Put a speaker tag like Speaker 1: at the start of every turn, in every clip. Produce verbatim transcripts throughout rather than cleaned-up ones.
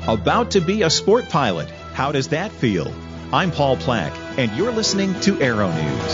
Speaker 1: About to be a sport pilot. How does that feel? I'm Paul Plack, and you're listening to Aero News.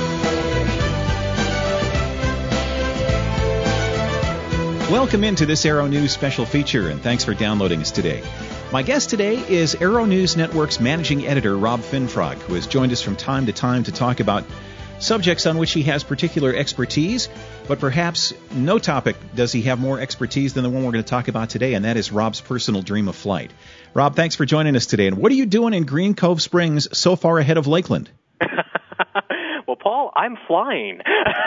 Speaker 1: Welcome into this Aero News special feature, and thanks for downloading us today. My guest today is Aero News Network's managing editor, Rob Finfrock, who has joined us from time to time to talk about subjects on which he has particular expertise, but perhaps no topic does he have more expertise than the one we're going to talk about today, and that is Rob's personal dream of flight. Rob, thanks for joining us today. And what are you doing in Green Cove Springs so far ahead of Lakeland?
Speaker 2: Well, Paul, I'm flying.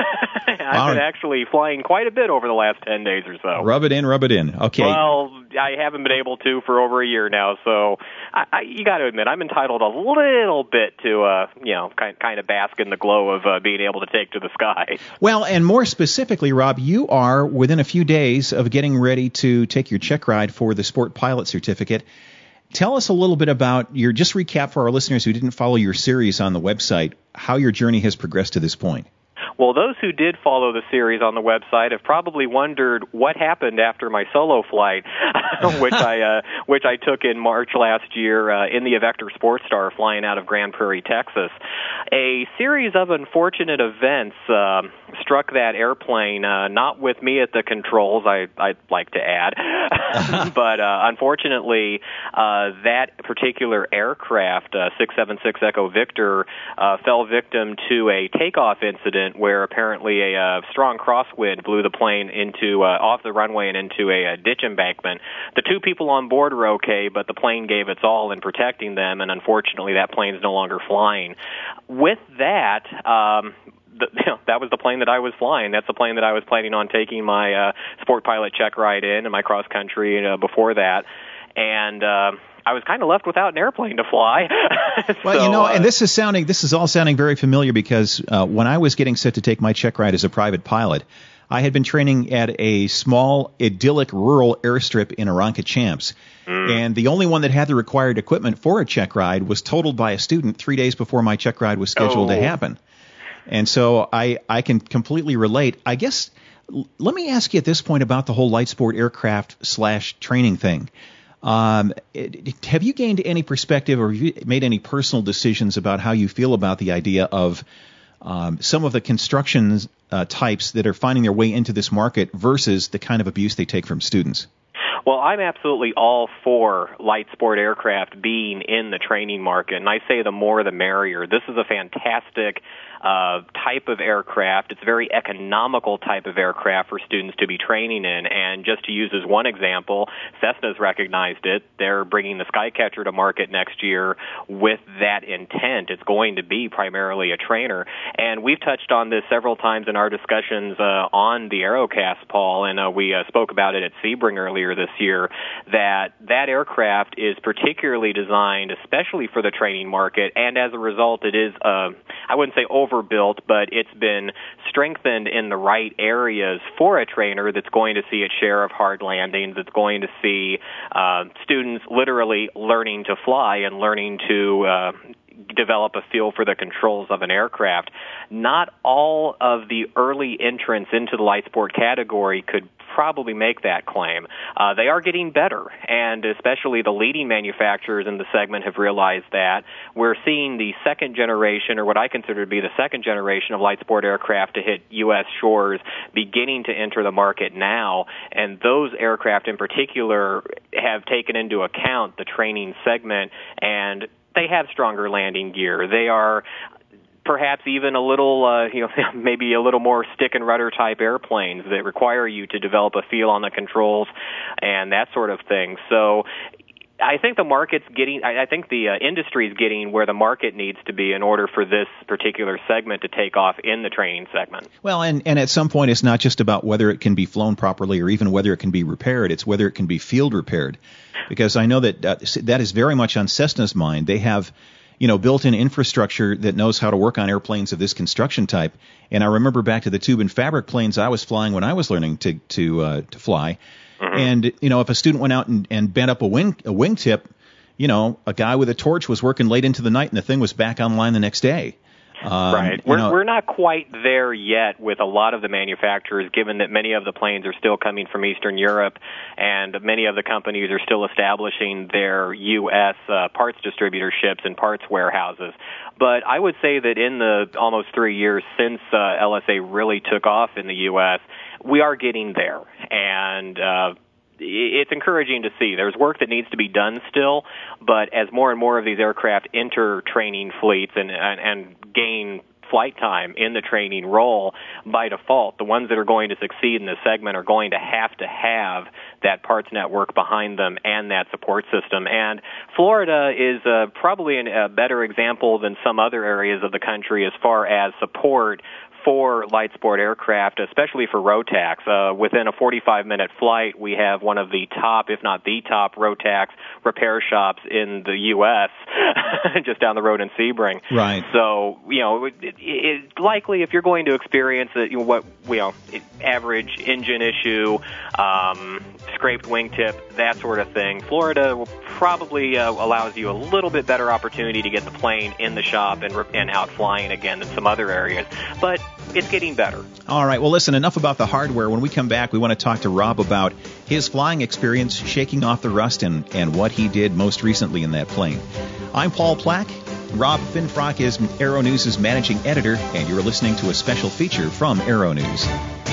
Speaker 2: I've been actually flying quite a bit over the last ten days or so.
Speaker 1: Rub it in, rub it in. Okay.
Speaker 2: Well, I haven't been able to for over a year now, so I, I, you got to admit, I'm entitled a little bit to, uh, you know, kind, kind of bask in the glow of uh, being able to take to the sky.
Speaker 1: Well, and more specifically, Rob, you are within a few days of getting ready to take your check ride for the Sport Pilot Certificate. Tell us a little bit about your, just recap for our listeners who didn't follow your series on the website, how your journey has progressed to this point.
Speaker 2: Well, those who did follow the series on the website have probably wondered what happened after my solo flight, which I uh, which I took in March last year uh, in the Avector Sportstar flying out of Grand Prairie, Texas. A series of unfortunate events uh, struck that airplane, uh, not with me at the controls, I, I'd like to add, but uh, unfortunately, uh, that particular aircraft, uh, six seven six Echo Victor, uh, fell victim to a takeoff incident where where apparently a uh, strong crosswind blew the plane into uh, off the runway and into a, a ditch embankment. The two people on board were okay, but the plane gave its all in protecting them, and unfortunately that plane's no longer flying. With that, um, the, you know, that was the plane that I was flying. That's the plane that I was planning on taking my uh, sport pilot check ride in and my cross country uh, before that. And uh, I was kind of left without an airplane to fly.
Speaker 1: Well,
Speaker 2: so,
Speaker 1: you know,
Speaker 2: uh,
Speaker 1: and this is sounding, this is all sounding very familiar because uh, when I was getting set to take my check ride as a private pilot, I had been training at a small, idyllic rural airstrip in Aranca Champs. Mm. And the only one that had the required equipment for a check ride was totaled by a student three days before my check ride was scheduled
Speaker 2: oh.
Speaker 1: to happen. And so I, I can completely relate. I guess, l- let me ask you at this point about the whole light sport aircraft slash training thing. Um, have you gained any perspective or have you made any personal decisions about how you feel about the idea of um, some of the construction uh, types that are finding their way into this market versus the kind of abuse they take from students?
Speaker 2: Well, I'm absolutely all for light sport aircraft being in the training market, and I say the more the merrier. This is a fantastic uh, type of aircraft. It's a very economical type of aircraft for students to be training in, and just to use as one example, Cessna's recognized it. They're bringing the Skycatcher to market next year with that intent. It's going to be primarily a trainer, and we've touched on this several times in our discussions uh, on the Aerocast, Paul, and uh, we uh, spoke about it at Sebring earlier this year, that that aircraft is particularly designed especially for the training market, and as a result it is, uh, I wouldn't say overbuilt, but it's been strengthened in the right areas for a trainer that's going to see its share of hard landings, that's going to see uh, students literally learning to fly and learning to uh, develop a feel for the controls of an aircraft. Not all of the early entrants into the light sport category could probably make that claim. Uh, they are getting better, and especially the leading manufacturers in the segment have realized that. We're seeing the second generation, or what I consider to be the second generation of light sport aircraft to hit U S shores, beginning to enter the market now, and those aircraft in particular have taken into account the training segment, and they have stronger landing gear. They are perhaps even a little, uh, you know, maybe a little more stick and rudder type airplanes that require you to develop a feel on the controls and that sort of thing. So I think the market's getting, I think the uh, industry is getting where the market needs to be in order for this particular segment to take off in the training segment.
Speaker 1: Well, and, and at some point it's not just about whether it can be flown properly or even whether it can be repaired. It's whether it can be field repaired. Because I know that uh, that is very much on Cessna's mind. They have, you know, built-in infrastructure that knows how to work on airplanes of this construction type. And I remember back to the tube and fabric planes I was flying when I was learning to to uh, to fly. Mm-hmm. And, you know, if a student went out and, and bent up a wing a wingtip, you know, a guy with a torch was working late into the night and the thing was back online the next day.
Speaker 2: Um, right. We're, know, we're not quite there yet with a lot of the manufacturers, given that many of the planes are still coming from Eastern Europe, and many of the companies are still establishing their U S uh, parts distributorships and parts warehouses. But I would say that in the almost three years since uh, L S A really took off in the U S, we are getting there. And uh, it's encouraging to see. There's work that needs to be done still, but as more and more of these aircraft enter training fleets and, and, and gain flight time in the training role, by default, the ones that are going to succeed in this segment are going to have to have that parts network behind them and that support system. And Florida is uh, probably an, a better example than some other areas of the country as far as support for light sport aircraft, especially for Rotax. Uh, within a forty-five minute flight, we have one of the top, if not the top, Rotax repair shops in the U S just down the road in Sebring.
Speaker 1: Right.
Speaker 2: So, you know, it, it, it, likely if you're going to experience it, you know, what, you know, average engine issue, um, scraped wingtip, that sort of thing, Florida will probably uh, allows you a little bit better opportunity to get the plane in the shop and, and out flying again than some other areas. But it's getting better.
Speaker 1: All right. Well, listen, enough about the hardware. When we come back, we want to talk to Rob about his flying experience, shaking off the rust, and, and what he did most recently in that plane. I'm Paul Plack. Rob Finfrock is Aero News' managing editor, and you're listening to a special feature from Aero News.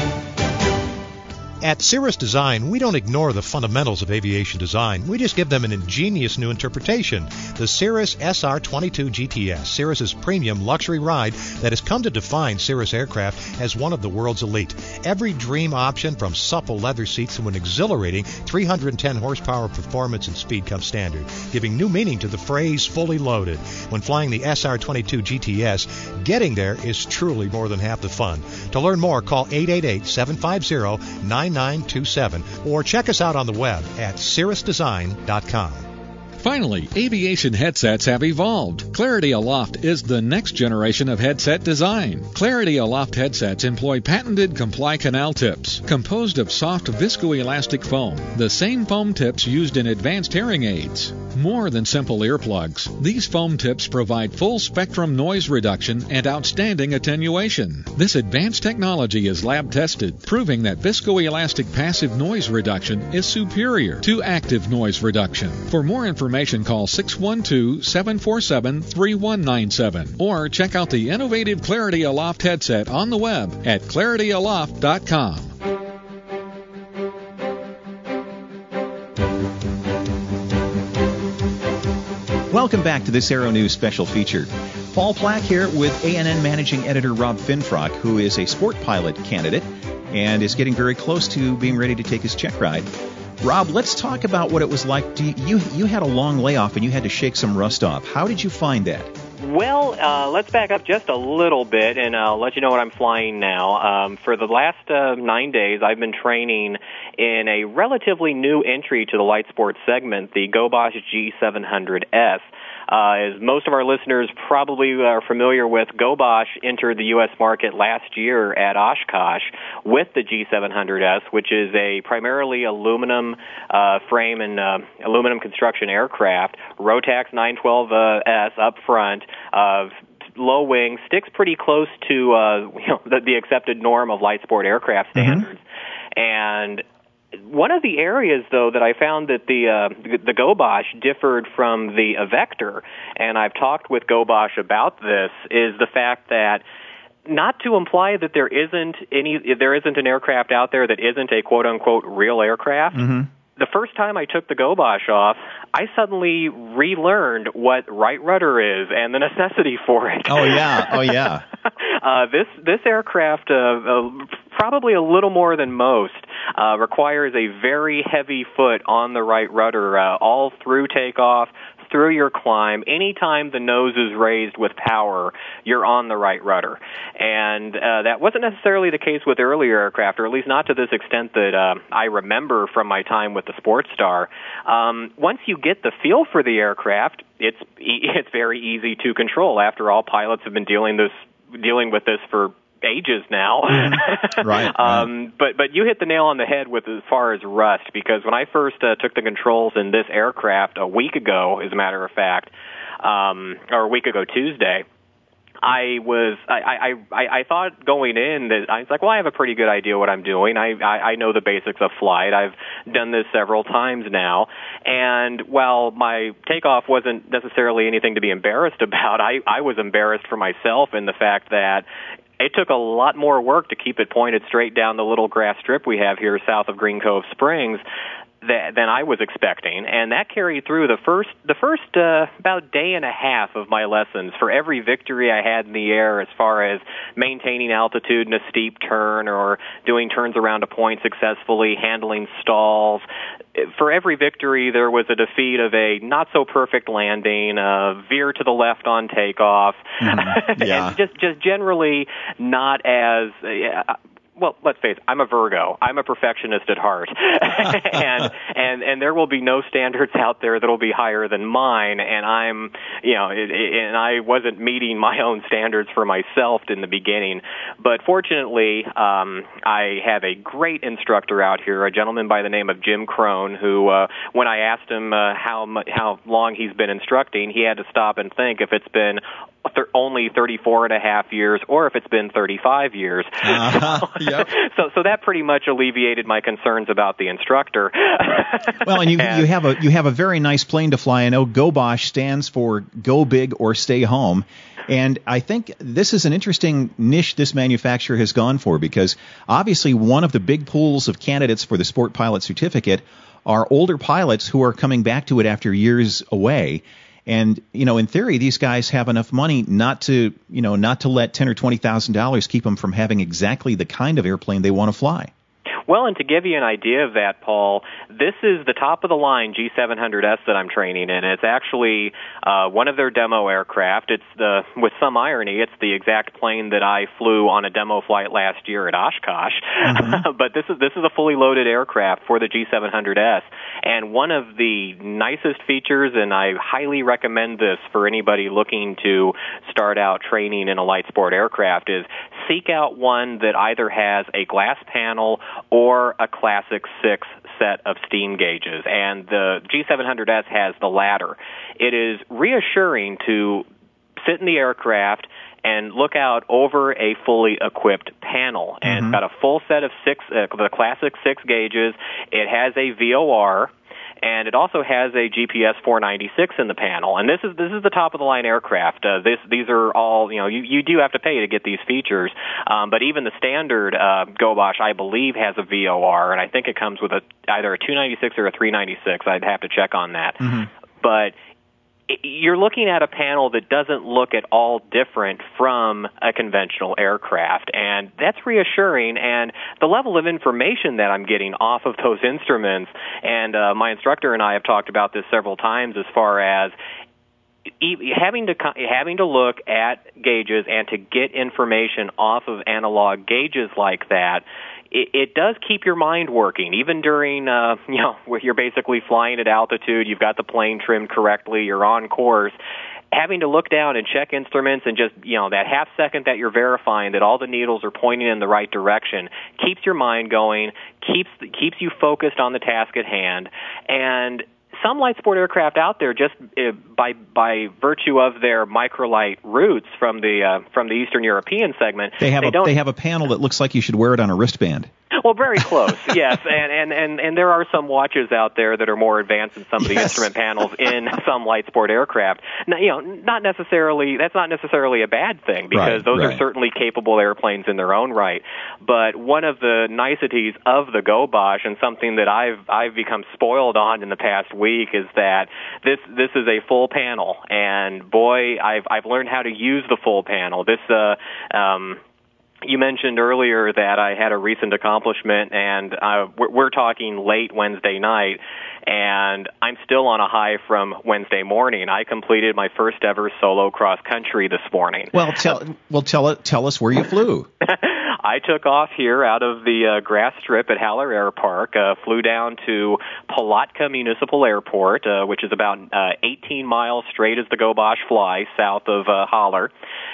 Speaker 3: At Cirrus Design, we don't ignore the fundamentals of aviation design. We just give them an ingenious new interpretation. The Cirrus S R twenty-two G T S, Cirrus's premium luxury ride that has come to define Cirrus aircraft as one of the world's elite. Every dream option, from supple leather seats to an exhilarating three hundred ten horsepower performance and speed, comes standard, giving new meaning to the phrase fully loaded. When flying the S R twenty-two G T S, getting there is truly more than half the fun. To learn more, call eight eight eight, seven five zero, nine nine two seven or check us out on the web at cirrus design dot com.
Speaker 4: Finally, aviation headsets have evolved. Clarity Aloft is the next generation of headset design. Clarity Aloft headsets employ patented Comply Canal tips, composed of soft viscoelastic foam, the same foam tips used in advanced hearing aids. More than simple earplugs, these foam tips provide full-spectrum noise reduction and outstanding attenuation. This advanced technology is lab-tested, proving that viscoelastic passive noise reduction is superior to active noise reduction. For more information, call six one two, seven four seven, three one nine seven or check out the innovative Clarity Aloft headset on the web at clarity aloft dot com.
Speaker 1: Welcome back to this Aero News special feature. Paul Plack here with A N N Managing Editor Rob Finfrock, who is a sport pilot candidate and is getting very close to being ready to take his check ride. Rob, let's talk about what it was like. Do you, you had a long layoff and you had to shake some rust off. How did you find that?
Speaker 2: Well, uh, let's back up just a little bit, and I'll let you know what I'm flying now. Um, for the last uh, nine days, I've been training in a relatively new entry to the light sports segment, the Gobosh G seven hundred S. Uh, as most of our listeners probably are familiar with, Gobosh entered the U S market last year at Oshkosh with the G seven hundred S, which is a primarily aluminum uh, frame and uh, aluminum construction aircraft. Rotax nine twelve S up front, uh, low wing, sticks pretty close to uh, you know, the, the accepted norm of light sport aircraft standards. Mm-hmm. And one of the areas, though, that I found that the uh, the Gobosh differed from the Avector, and I've talked with Gobosh about this, is the fact that, not to imply that there isn't any, there isn't an aircraft out there that isn't a quote unquote real aircraft. Mm-hmm. The first time I took the Gobosh off, I suddenly relearned what right rudder is and the necessity for it.
Speaker 1: Oh yeah, oh yeah.
Speaker 2: uh, this this aircraft, uh, uh, probably a little more than most, uh, requires a very heavy foot on the right rudder uh, all through takeoff, through your climb. Anytime the nose is raised with power, you're on the right rudder. And uh, that wasn't necessarily the case with earlier aircraft, or at least not to this extent that uh, I remember from my time with the Sports Star. Um, once you get the feel for the aircraft, it's it's very easy to control. After all, pilots have been dealing this dealing with this for ages now.
Speaker 1: right, right.
Speaker 2: Um, but but you hit the nail on the head with as far as rust, because when I first uh, took the controls in this aircraft a week ago, as a matter of fact, um, or a week ago Tuesday, I was I, I I thought going in that I was like, well, I have a pretty good idea what I'm doing. I, I I know the basics of flight. I've done this several times now, and while my takeoff wasn't necessarily anything to be embarrassed about, I I was embarrassed for myself in the fact that it took a lot more work to keep it pointed straight down the little grass strip we have here south of Green Cove Springs That, than I was expecting, and that carried through the first the first uh, about day and a half of my lessons. For every victory I had in the air, as far as maintaining altitude in a steep turn or doing turns around a point successfully, handling stalls, for every victory there was a defeat of a not so perfect landing, a veer to the left on takeoff,
Speaker 1: mm, yeah.
Speaker 2: and just just generally not as. Uh, Well, let's face it, I'm a Virgo. I'm a perfectionist at heart. and and and there will be no standards out there that will be higher than mine, and I'm, you know, it, it, and I wasn't meeting my own standards for myself in the beginning. But fortunately, um, I have a great instructor out here, a gentleman by the name of Jim Crone, who, uh, when I asked him uh, how how long he's been instructing, he had to stop and think if it's been th- only thirty-four and a half years or if it's been thirty-five years.
Speaker 1: Uh-huh.
Speaker 2: So, Yep. So, so that pretty much alleviated my concerns about the instructor.
Speaker 1: Well, and you and, you have a you have a very nice plane to fly. I know GoBosh stands for Go Big or Stay Home, and I think this is an interesting niche this manufacturer has gone for, because obviously one of the big pools of candidates for the Sport Pilot Certificate are older pilots who are coming back to it after years away. And, you know, in theory, these guys have enough money not to, you know, not to let ten or twenty thousand dollars keep them from having exactly the kind of airplane they want to fly.
Speaker 2: Well, and to give you an idea of that, Paul, this is the top-of-the-line G seven hundred S that I'm training in. It's actually uh, one of their demo aircraft. It's the, with some irony, it's the exact plane that I flew on a demo flight last year at Oshkosh. Mm-hmm. But this is this is a fully loaded aircraft for the G seven hundred S. And one of the nicest features, and I highly recommend this for anybody looking to start out training in a light sport aircraft, is seek out one that either has a glass panel or a Classic six set of steam gauges. And the G seven hundred S has the latter. It is reassuring to sit in the aircraft and look out over a fully equipped panel. And mm-hmm. It's got a full set of six, uh, the Classic six gauges. It has a V O R. And it also has a G P S four ninety-six in the panel, and this is this is the top of the line aircraft. Uh, this these are all, you know, you, you do have to pay to get these features, um, but even the standard uh, GoBosh, I believe, has a V O R, and I think it comes with a either a two ninety-six or a three ninety-six. I'd have to check on that, mm-hmm. but you're looking at a panel that doesn't look at all different from a conventional aircraft, and that's reassuring. And the level of information that I'm getting off of those instruments, and uh, my instructor and I have talked about this several times, as far as having to having to look at gauges and to get information off of analog gauges like that. It, it does keep your mind working, even during, uh, you know, where you're basically flying at altitude, you've got the plane trimmed correctly, you're on course. Having to look down and check instruments and just, you know, that half second that you're verifying that all the needles are pointing in the right direction keeps your mind going, keeps keeps you focused on the task at hand. And some light sport aircraft out there, just uh, by by virtue of their microlight roots from the uh, from the Eastern European segment,
Speaker 1: they have
Speaker 2: they
Speaker 1: a
Speaker 2: don't,
Speaker 1: they have a panel that looks like you should wear it on a wristband.
Speaker 2: Well, very close, yes, and, and, and, and there are some watches out there that are more advanced than some of the yes. instrument panels in some light sport aircraft. Now, you know, not necessarily that's not necessarily a bad thing, because
Speaker 1: right,
Speaker 2: those
Speaker 1: right.
Speaker 2: are certainly capable airplanes in their own right. But one of the niceties of the GoBosh, and something that I've I've become spoiled on in the past week, is that this this is a full panel, and boy, I've I've learned how to use the full panel. This uh um. You mentioned earlier that I had a recent accomplishment, and uh, we're, we're talking late Wednesday night, and I'm still on a high from Wednesday morning. I completed my first ever solo cross country this morning.
Speaker 1: Well, tell well tell tell us where you flew.
Speaker 2: I took off here out of the uh, grass strip at Haller Air Park, uh, flew down to Palatka Municipal Airport, uh, which is about uh, eighteen miles straight as the GoBosh flies south of uh, Haller.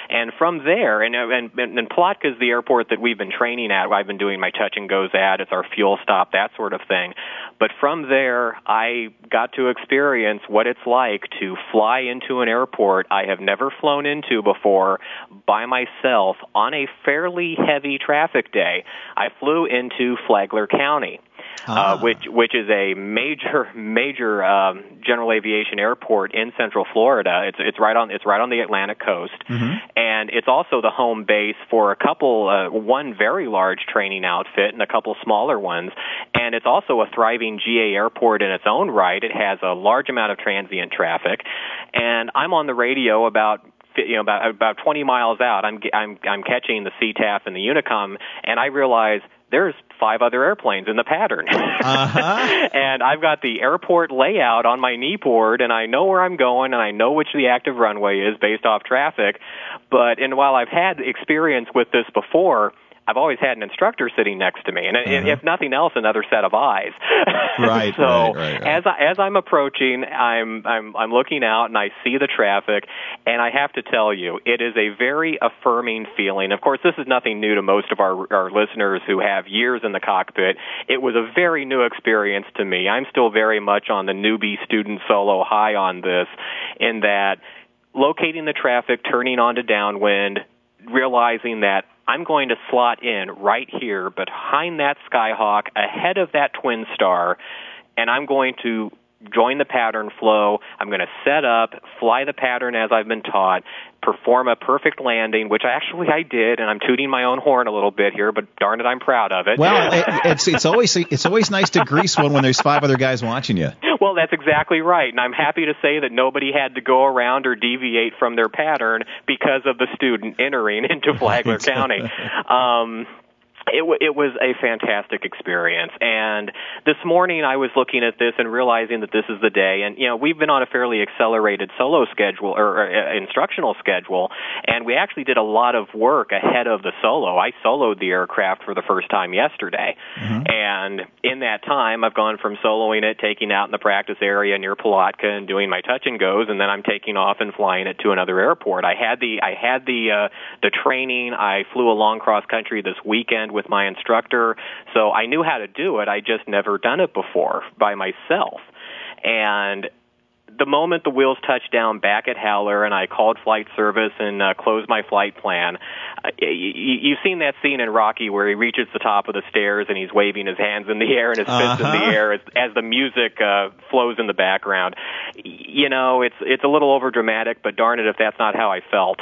Speaker 2: And from there, and and, and Palatka is the airport that we've been training at. I've been doing my touch and goes at. It's our fuel stop, that sort of thing. But from there, I got to experience what it's like to fly into an airport I have never flown into before by myself on a fairly heavy traffic day. I flew into Flagler County.
Speaker 1: Ah.
Speaker 2: Uh, which which is a major major um, general aviation airport in Central Florida. It's it's right on it's right on the Atlantic coast,
Speaker 1: Mm-hmm.
Speaker 2: and it's also the home base for a couple uh, one very large training outfit and a couple smaller ones. And it's also a thriving G A airport in its own right. It has a large amount of transient traffic, and I'm on the radio about. You know, about about twenty miles out, I'm I'm I'm catching the C T A F and the Unicom, and I realize there's five other airplanes in the pattern.
Speaker 1: Uh-huh.
Speaker 2: And I've got the airport layout on my knee board, and I know where I'm going, and I know which the active runway is based off traffic. But and while I've had experience with this before, I've always had an instructor sitting next to me, and
Speaker 1: Uh-huh.
Speaker 2: if nothing else, another set of eyes.
Speaker 1: Right,
Speaker 2: so
Speaker 1: right, right, right.
Speaker 2: as I, as I'm approaching, I'm I'm I'm looking out and I see the traffic, and I have to tell you, it is a very affirming feeling. Of course, this is nothing new to most of our our listeners who have years in the cockpit. It was a very new experience to me. I'm still very much on the newbie student solo high on this, in that locating the traffic, turning onto downwind, realizing that I'm going to slot in right here behind that Skyhawk, ahead of that Twin Star, and I'm going to join the pattern flow. I'm going to set up, fly the pattern as I've been taught, perform a perfect landing, which actually I did, and I'm tooting my own horn a little bit here, but darn it, I'm proud of it.
Speaker 1: Well, it, it's it's always it's always nice to grease one when there's five other guys watching you.
Speaker 2: Well, that's exactly right, and I'm happy to say that nobody had to go around or deviate from their pattern because of the student entering into Flagler County. Um, It, w- it was a fantastic experience, and this morning I was looking at this and realizing that this is the day, and you know we've been on a fairly accelerated solo schedule or, or uh, instructional schedule, and we actually did a lot of work ahead of the solo. I soloed the aircraft for the first time yesterday,
Speaker 1: Mm-hmm.
Speaker 2: and in that time I've gone from soloing it, taking out in the practice area near Palatka and doing my touch and goes, and then I'm taking off and flying it to another airport. I had the I had the uh, the training. I flew along cross country this weekend with my instructor, so I knew how to do it. I just never done it before by myself. And the moment the wheels touched down back at Howler and I called flight service and uh, closed my flight plan, uh, y- y- you've seen that scene in Rocky where he reaches the top of the stairs and he's waving his hands in the air and his fists
Speaker 1: Uh-huh.
Speaker 2: in the air as, as the music uh, flows in the background. Y- You know, it's it's a little over dramatic, but darn it if that's not how I felt.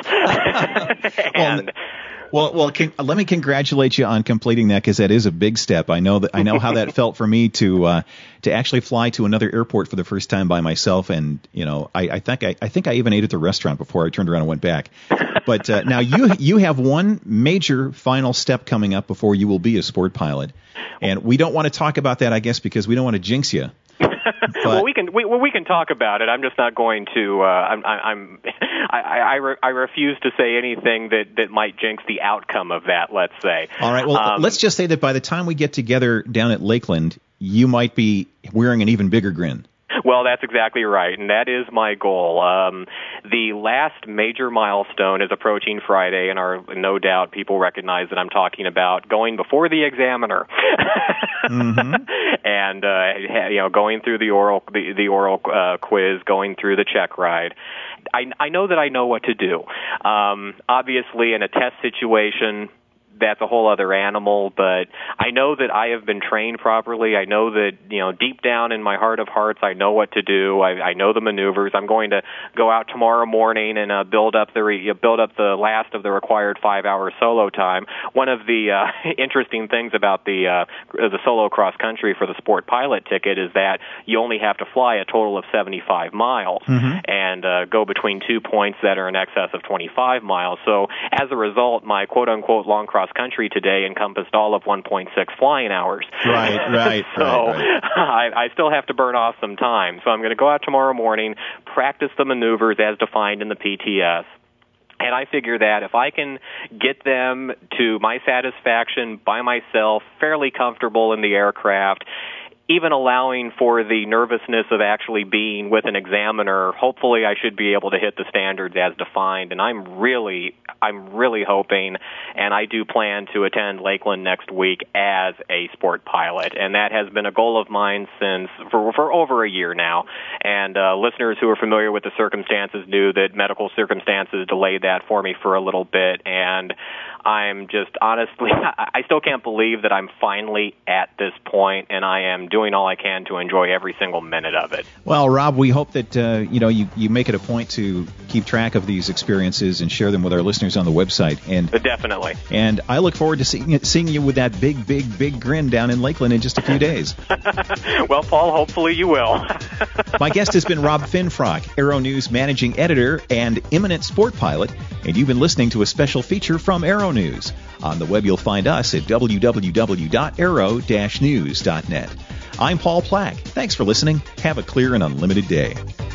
Speaker 2: and
Speaker 1: Well, well, can, let me congratulate you on completing that, because that is a big step. I know that I know how that felt for me to uh, to actually fly to another airport for the first time by myself, and you know, I, I think I, I think I even ate at the restaurant before I turned around and went back. But uh, now you you have one major final step coming up before you will be a sport pilot, and we don't want to talk about that, I guess, because we don't want to jinx you.
Speaker 2: well, we can we, well, we can talk about it. I'm just not going to. Uh, I'm I'm I I, re, I refuse to say anything that, that might jinx the outcome of that. Let's say.
Speaker 1: All right. Well,
Speaker 2: um,
Speaker 1: let's just say that by the time we get together down at Lakeland, you might be wearing an even bigger grin.
Speaker 2: Well, that's exactly right, and that is my goal. Um, the last major milestone is approaching Friday, and are no doubt people recognize that I'm talking about going before the examiner,
Speaker 1: Mm-hmm.
Speaker 2: and uh, you know, going through the oral the, the oral uh, quiz, going through the check ride. I, I know that I know what to do. Um, obviously, in a test situation, that's a whole other animal, but I know that I have been trained properly. I know that, you know, deep down in my heart of hearts, I know what to do. I, I know the maneuvers. I'm going to go out tomorrow morning and uh, build up the re- build up the last of the required five-hour solo time. One of the uh, interesting things about the uh, the solo cross country for the sport pilot ticket is that you only have to fly a total of seventy-five miles
Speaker 1: Mm-hmm.
Speaker 2: and uh, go between two points that are in excess of twenty-five miles. So as a result, my quote-unquote long cross country today encompassed all of one point six flying hours.
Speaker 1: Right, right,
Speaker 2: so
Speaker 1: right, right.
Speaker 2: I, I still have to burn off some time. So I'm going to go out tomorrow morning, practice the maneuvers as defined in the P T S. And I figure that if I can get them to my satisfaction by myself, fairly comfortable in the aircraft, even allowing for the nervousness of actually being with an examiner, hopefully I should be able to hit the standards as defined. And I'm really, I'm really hoping, and I do plan to attend Lakeland next week as a sport pilot. And that has been a goal of mine since, for, for over a year now. And uh, listeners who are familiar with the circumstances knew that medical circumstances delayed that for me for a little bit. And I'm just, honestly, I still can't believe that I'm finally at this point, and I am doing all I can to enjoy every single minute of it.
Speaker 1: Well, Rob, we hope that uh, you know you, you make it a point to keep track of these experiences and share them with our listeners on the website. And
Speaker 2: definitely.
Speaker 1: And I look forward to seeing seeing you with that big, big, big grin down in Lakeland in just a few days.
Speaker 2: Well, Paul, hopefully you will.
Speaker 1: My guest has been Rob Finfrock, Aero News Managing Editor and eminent sport pilot, and you've been listening to a special feature from Aero News. On the web, you'll find us at w w w dot aero dash news dot net. I'm Paul Plack. Thanks for listening. Have a clear and unlimited day.